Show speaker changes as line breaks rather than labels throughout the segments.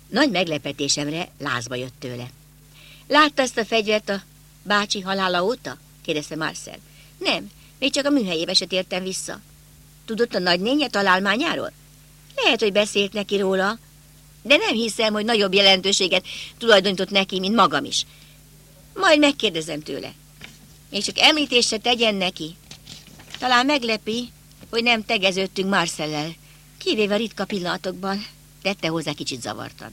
Nagy meglepetésemre lázba jött tőle. Látta ezt a fegyvert a bácsi halála óta? Kérdezte Marcel. Nem, még csak a műhelyébe se tértem vissza. Tudott a nagynénye találmányáról? Lehet, hogy beszélt neki róla, de nem hiszem, hogy nagyobb jelentőséget tulajdonított neki, mint magam is. Majd megkérdezem tőle. Még csak említést se tegyen neki. Talán meglepi, hogy nem tegeződtünk Marcellel, kivéve ritka pillanatokban, tette hozzá kicsit zavartan.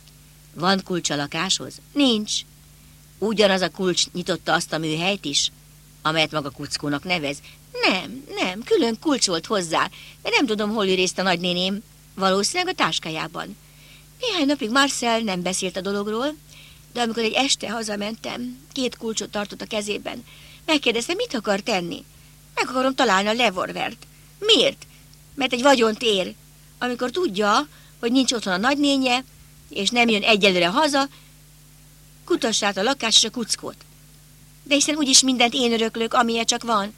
Van kulcs a lakáshoz? Nincs. Ugyanaz a kulcs nyitotta azt a műhelyt is, amelyet maga Kuckónak nevez? Nem, külön kulcs volt hozzá, de nem tudom, hol őrizte a nagynéném, valószínűleg a táskájában. Néhány napig Marcel nem beszélt a dologról, de amikor egy este hazamentem, 2 kulcsot tartott a kezében, megkérdezte, mit akar tenni. Meg akarom találni a revolvert. Miért? Mert egy vagyont ér. Amikor tudja, hogy nincs otthon a nagynénye, és nem jön egyelőre haza, kutassa át a lakást és a Kuckót. De hiszen úgyis mindent én öröklök, amilyen csak van.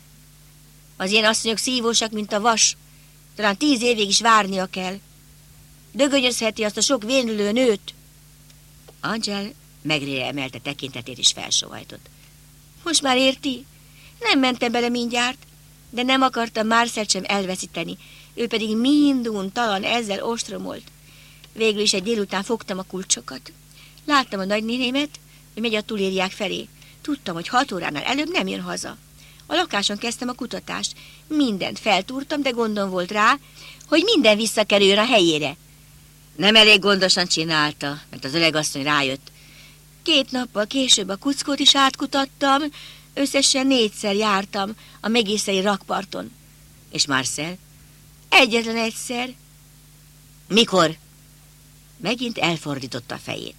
Az ilyen asszonyok szívósak, mint a vas. Talán 10 évig is várnia kell. Dögönyözheti azt a sok vénülő nőt. Angel megrére emelte tekintetét és felsóhajtott. Most már érti? Nem mentem bele mindjárt, de nem akartam Marcelt sem elveszíteni. Ő pedig minduntalan ezzel ostromolt. Végül is egy délután fogtam a kulcsokat. Láttam a nagynénémet, hogy megy a Tulériák felé. Tudtam, hogy 6 óránál előbb nem jön haza. A lakáson kezdtem a kutatást. Mindent feltúrtam, de gondom volt rá, hogy minden visszakerüljön a helyére. Nem elég gondosan csinálta, mert az öregasszony rájött. 2 nappal később a Kuckót is átkutattam, összesen 4-szer jártam a megészei rakparton. És Marcel? Egyetlen egyszer. Mikor? Megint elfordította a fejét.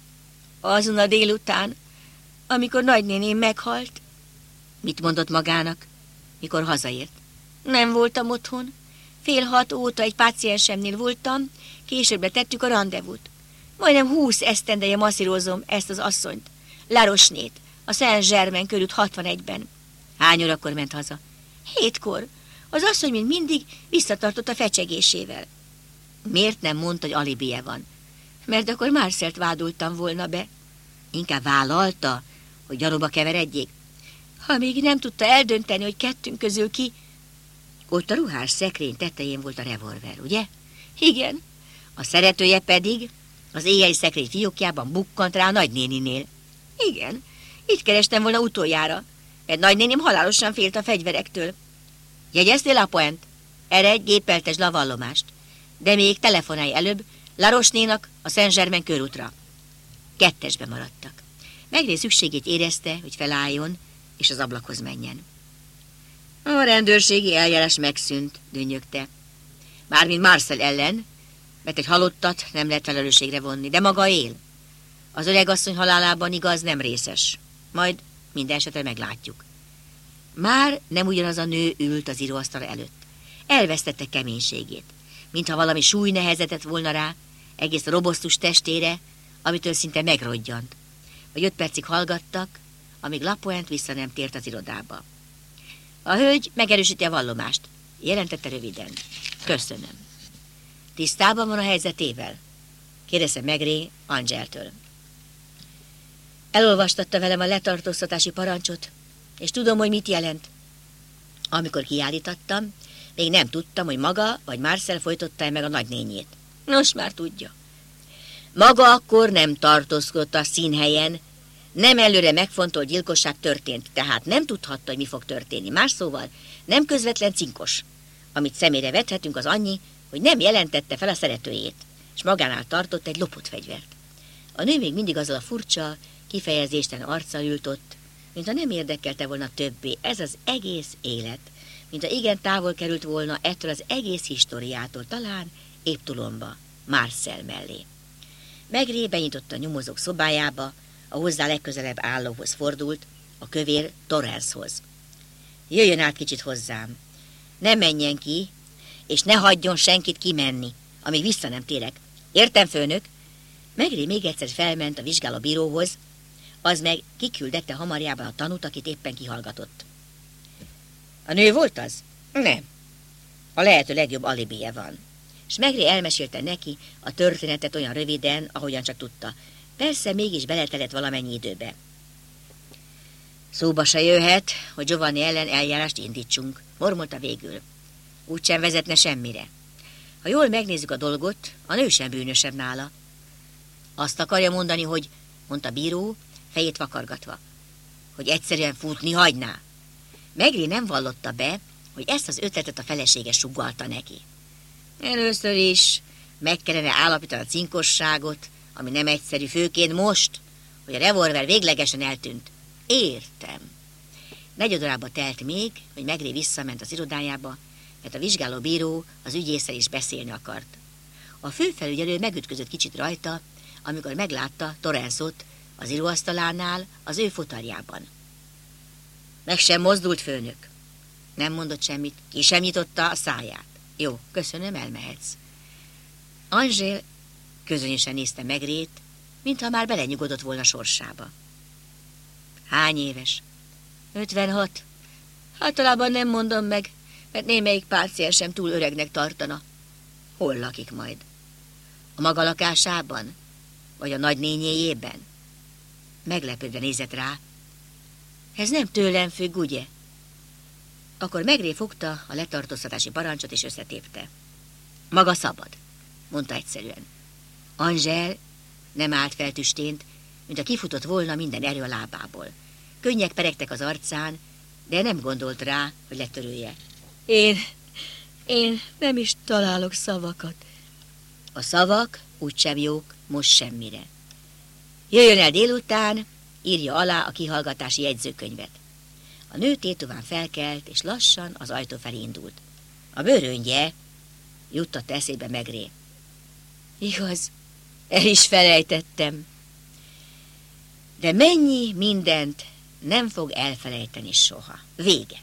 Azon a délután, amikor nagynéném meghalt. Mit mondott magának, mikor hazaért? Nem voltam otthon. 5:30 óta egy páciensemnél voltam, későbbre tettük a randevút. Majdnem 20 esztendeje masszírozom ezt az asszonyt, Larosnét, a Saint-Germain körút 61-ben. Hány órakor ment haza? 7-kor. Az asszony, mint mindig, visszatartott a fecsegésével. Miért nem mondta, hogy alibije van? Mert akkor Marcelt vádoltam volna be. Inkább vállalta, hogy gyanúba keveredjék. Ha még nem tudta eldönteni, hogy kettőnk közül ki... Ott a ruhás szekrény tetején volt a revolver, ugye? Igen. A szeretője pedig az éjjeli szekrény fiókjában bukkant rá a nagynéninél. Igen. Így kerestem volna utoljára, mert nagynéném halálosan félt a fegyverektől. Jegyeztél a point? Erre egy gépeltes lavallomást. De még telefonálj előbb Larosnénak a Saint-Germain körútra. 2-esbe maradtak. Megré szükségét érezte, hogy felálljon és az ablakhoz menjen. A rendőrségi eljárás megszűnt, dünnyögte. Mármint Marcel ellen, mert egy halottat nem lehet felelősségre vonni, de maga él. Az öregasszony halálában igaz, nem részes. Majd minden esetre meglátjuk. Már nem ugyanaz a nő ült az íróasztal előtt. Elvesztette keménységét, mintha valami súly nehezetett volna rá, egész robosztus testére, amitől szinte megrodjant. Vagy 5 percig hallgattak, amíg Lapointe vissza nem tért az irodába. A hölgy megerősíti a vallomást, jelentette röviden. Köszönöm. Tisztában van a helyzetével? Kérdezte Maigret Angeltől. Elolvastatta velem a letartóztatási parancsot, és tudom, hogy mit jelent. Amikor kiállítottam, még nem tudtam, hogy maga vagy Marcel folytotta meg a nagynényét. Nos, már tudja. Maga akkor nem tartózkodott a színhelyen, nem előre megfontolt gyilkosság történt, tehát nem tudhatta, hogy mi fog történni. Más szóval nem közvetlen cinkos. Amit szemére vethetünk, az annyi, hogy nem jelentette fel a szeretőjét, és magánál tartott egy lopott fegyvert. A nő még mindig azzal a furcsa, kifejezéstelen arccal ült ott, mintha nem érdekelte volna többé ez az egész élet, mintha igen távol került volna ettől az egész históriától, talán épp Toulonba, Marcel mellé. Maigret benyitotta a nyomozók szobájába, a hozzá legközelebb állóhoz fordult, a kövér Torrenshoz. Jöjjön át kicsit hozzám. Ne menjen ki, és ne hagyjon senkit kimenni, amíg vissza nem térek. Értem, főnök? Maigret még egyszer felment a vizsgálóbíróhoz, az meg kiküldette hamarjában a tanút, akit éppen kihallgatott. A nő volt az? Nem. A lehető legjobb alibije van. s Maigret elmesélte neki a történetet olyan röviden, ahogyan csak tudta. Persze mégis beletelett valamennyi időbe. Szóba se jöhet, hogy Giovanni ellen eljárást indítsunk, mormolta végül. Úgysem vezetne semmire. Ha jól megnézzük a dolgot, a nő sem bűnösebb nála. Azt akarja mondani, hogy, mondta a bíró, fejét vakargatva, hogy egyszerűen futni hagyná. Maigret nem vallotta be, hogy ezt az ötletet a felesége sugallta neki. Először is meg kellene állapítani a cinkosságot, ami nem egyszerű, főként most, hogy a revolver véglegesen eltűnt. Értem. Negyed órába telt még, hogy Maigret visszament az irodájába, mert a vizsgálóbíró az ügyésszel is beszélni akart. A főfelügyelő megütközött kicsit rajta, amikor meglátta Torrensot az íróasztalánál, az ő fotarjában. Meg sem mozdult, főnök. Nem mondott semmit, ki sem nyitotta a száját. Jó, köszönöm, elmehetsz. Angél közönösen nézte Maigret, mintha már belenyugodott volna sorsába. Hány éves? 56. Általában nem mondom meg, mert némelyik páciens sem túl öregnek tartana. Hol lakik majd? A maga lakásában? Vagy a nagynényéjében? Meglepődve nézett rá. Ez nem tőlem függ, ugye? Akkor Maigret fogta a letartóztatási parancsot és összetépte. Maga szabad, mondta egyszerűen. Angél nem állt fel tüstént, mint a kifutott volna minden erő a lábából. Könnyek peregtek az arcán, de nem gondolt rá, hogy letörölje. Én nem is találok szavakat. A szavak úgysem jók, most semmire. Jöjjön el délután, írja alá a kihallgatási jegyzőkönyvet. A nő tétován felkelt, és lassan az ajtó felé indult. A bőröngye, juttatta eszébe Maigret. Igaz, el is felejtettem. De mennyi mindent nem fog elfelejteni soha. Vége.